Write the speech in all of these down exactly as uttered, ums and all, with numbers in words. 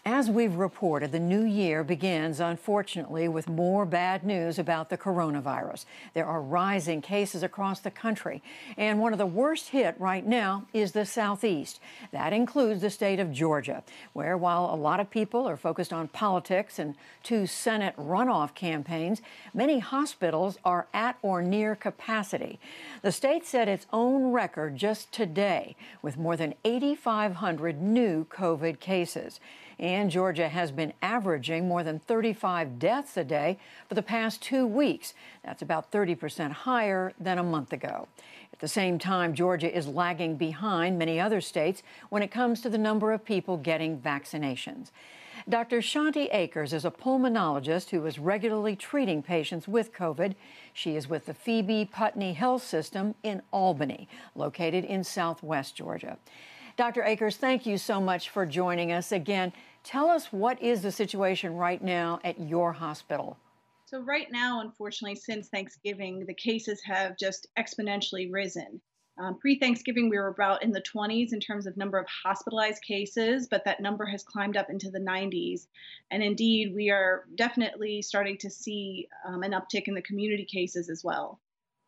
As we've reported, the new year begins, unfortunately, with more bad news about the coronavirus. There are rising cases across the country, and one of the worst hit right now is the Southeast. That includes the state of Georgia, where while a lot of people are focused on politics and two Senate runoff campaigns, many hospitals are at or near capacity. The state set its own record just today with more than eighty-five hundred new COVID cases. And Georgia has been averaging more than thirty-five deaths a day for the past two weeks. That's about thirty percent higher than a month ago. At the same time, Georgia is lagging behind many other states when it comes to the number of people getting vaccinations. Doctor Shanti Akers is a pulmonologist who is regularly treating patients with COVID. She is with the Phoebe Putney Health System in Albany, located in southwest Georgia. Doctor Akers, thank you so much for joining us again. Tell us, what is the situation right now at your hospital? So right now, unfortunately, since Thanksgiving, the cases have just exponentially risen. Um, Pre-Thanksgiving, we were about in the twenties in terms of number of hospitalized cases, but that number has climbed up into the nineties. And indeed, we are definitely starting to see um, an uptick in the community cases as well.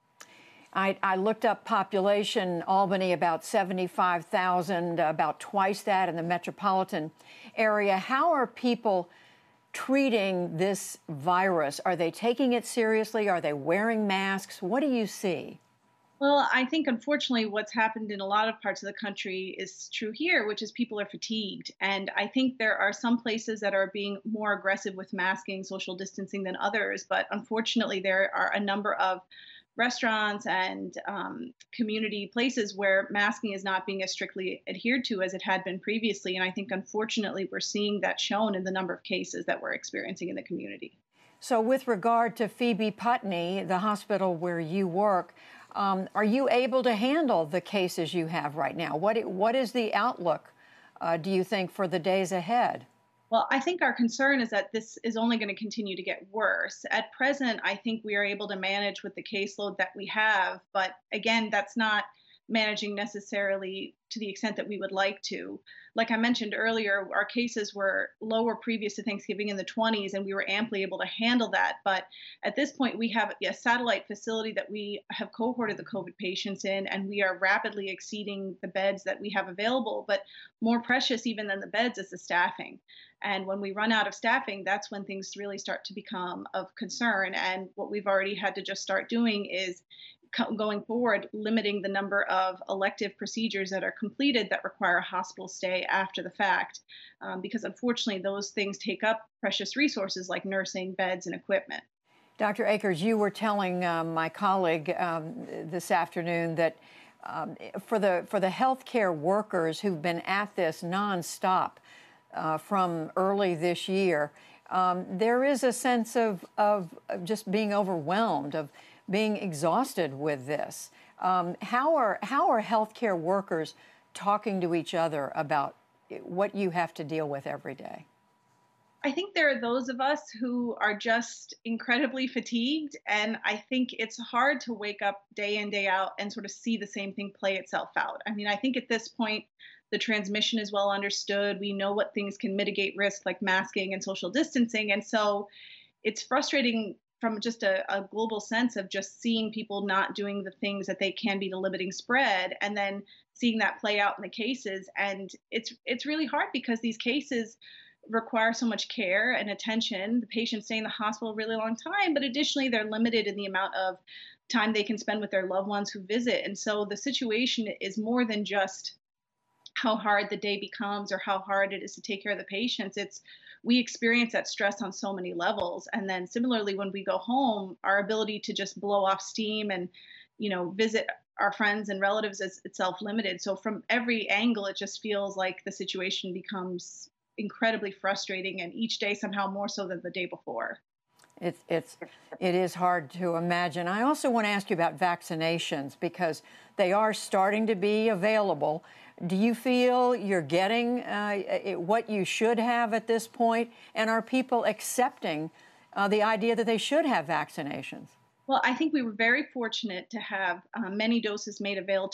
I, I looked up population, Albany, about seventy-five thousand, about twice that in the metropolitan area. How are people treating this virus? Are they taking it seriously? Are they wearing masks? What do you see? Well, I think unfortunately what's happened in a lot of parts of the country is true here, which is people are fatigued. And I think there are some places that are being more aggressive with masking, social distancing than others. But unfortunately, there are a number of restaurants and um, community places where masking is not being as strictly adhered to as it had been previously. And I think, unfortunately, we're seeing that shown in the number of cases that we're experiencing in the community. So with regard to Phoebe Putney, the hospital where you work, um, are you able to handle the cases you have right now? What, what is the outlook, uh, do you think, for the days ahead? Well, I think our concern is that this is only going to continue to get worse. At present, I think we are able to manage with the caseload that we have. But again, that's not managing necessarily to the extent that we would like to. Like I mentioned earlier, our cases were lower previous to Thanksgiving in the twenties, and we were amply able to handle that. But at this point, we have a satellite facility that we have cohorted the COVID patients in, and we are rapidly exceeding the beds that we have available. But more precious even than the beds is the staffing. And when we run out of staffing, that's when things really start to become of concern. And what we've already had to just start doing is going forward, limiting the number of elective procedures that are completed that require a hospital stay after the fact, um, because unfortunately those things take up precious resources like nursing, beds, and equipment. Doctor Akers, you were telling um, my colleague um, this afternoon that um, for the for the healthcare workers who've been at this nonstop uh, from early this year, um, there is a sense of, of just being overwhelmed, of being exhausted with this. Um, how are how are healthcare workers talking to each other about what you have to deal with every day? I think there are those of us who are just incredibly fatigued, and I think it's hard to wake up day in, day out and sort of see the same thing play itself out. I mean, I think at this point, the transmission is well understood. We know what things can mitigate risk, like masking and social distancing, and so it's frustrating from just a, a global sense of just seeing people not doing the things that they can be to limiting spread, and then seeing that play out in the cases. And it's it's really hard because these cases require so much care and attention. The patients stay in the hospital a really long time, but additionally, they're limited in the amount of time they can spend with their loved ones who visit. And so the situation is more than just how hard the day becomes or how hard it is to take care of the patients. It's we experience that stress on so many levels. And then similarly, when we go home, our ability to just blow off steam and, you know, visit our friends and relatives is itself limited. So from every angle, it just feels like the situation becomes incredibly frustrating, and each day somehow more so than the day before. It's, it's, it is hard to imagine. I also want to ask you about vaccinations because they are starting to be available. Do you feel you're getting uh, what you should have at this point? And are people accepting uh, the idea that they should have vaccinations? Well, I think we were very fortunate to have uh, many doses made avail to,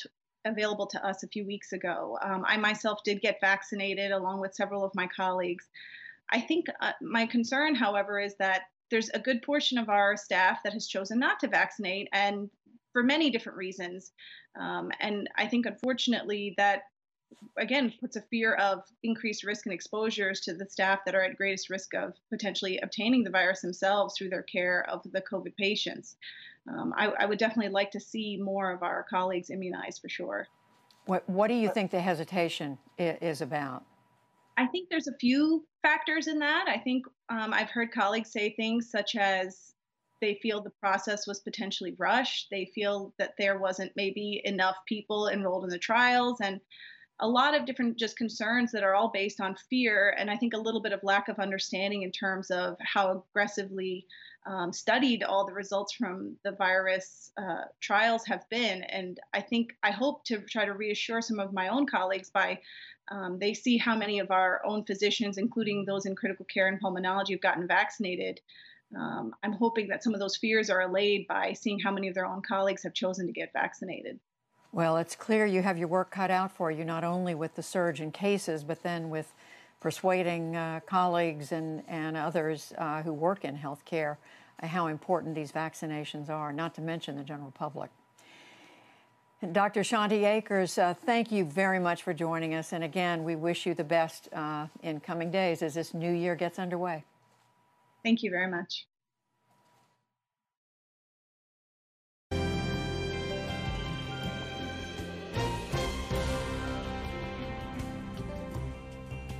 available to us a few weeks ago. Um, I myself did get vaccinated along with several of my colleagues. I think uh, my concern, however, is that there's a good portion of our staff that has chosen not to vaccinate, and for many different reasons. Um, and I think, unfortunately, that again puts a fear of increased risk and exposures to the staff that are at greatest risk of potentially obtaining the virus themselves through their care of the COVID patients. Um, I, I would definitely like to see more of our colleagues immunized for sure. What, what do you think the hesitation is about? I think there's a few factors in that. I think um, I've heard colleagues say things such as they feel the process was potentially rushed. They feel that there wasn't maybe enough people enrolled in the trials, and a lot of different just concerns that are all based on fear. And I think a little bit of lack of understanding in terms of how aggressively um, studied all the results from the virus uh, trials have been. And I think I hope to try to reassure some of my own colleagues by um, they see how many of our own physicians, including those in critical care and pulmonology, have gotten vaccinated. Um, I'm hoping that some of those fears are allayed by seeing how many of their own colleagues have chosen to get vaccinated. Well, it's clear you have your work cut out for you, not only with the surge in cases, but then with persuading uh, colleagues and, and others uh, who work in healthcare uh, how important these vaccinations are, not to mention the general public. And Doctor Shanti Akers, uh, thank you very much for joining us. And again, we wish you the best uh, in coming days as this new year gets underway. Thank you very much.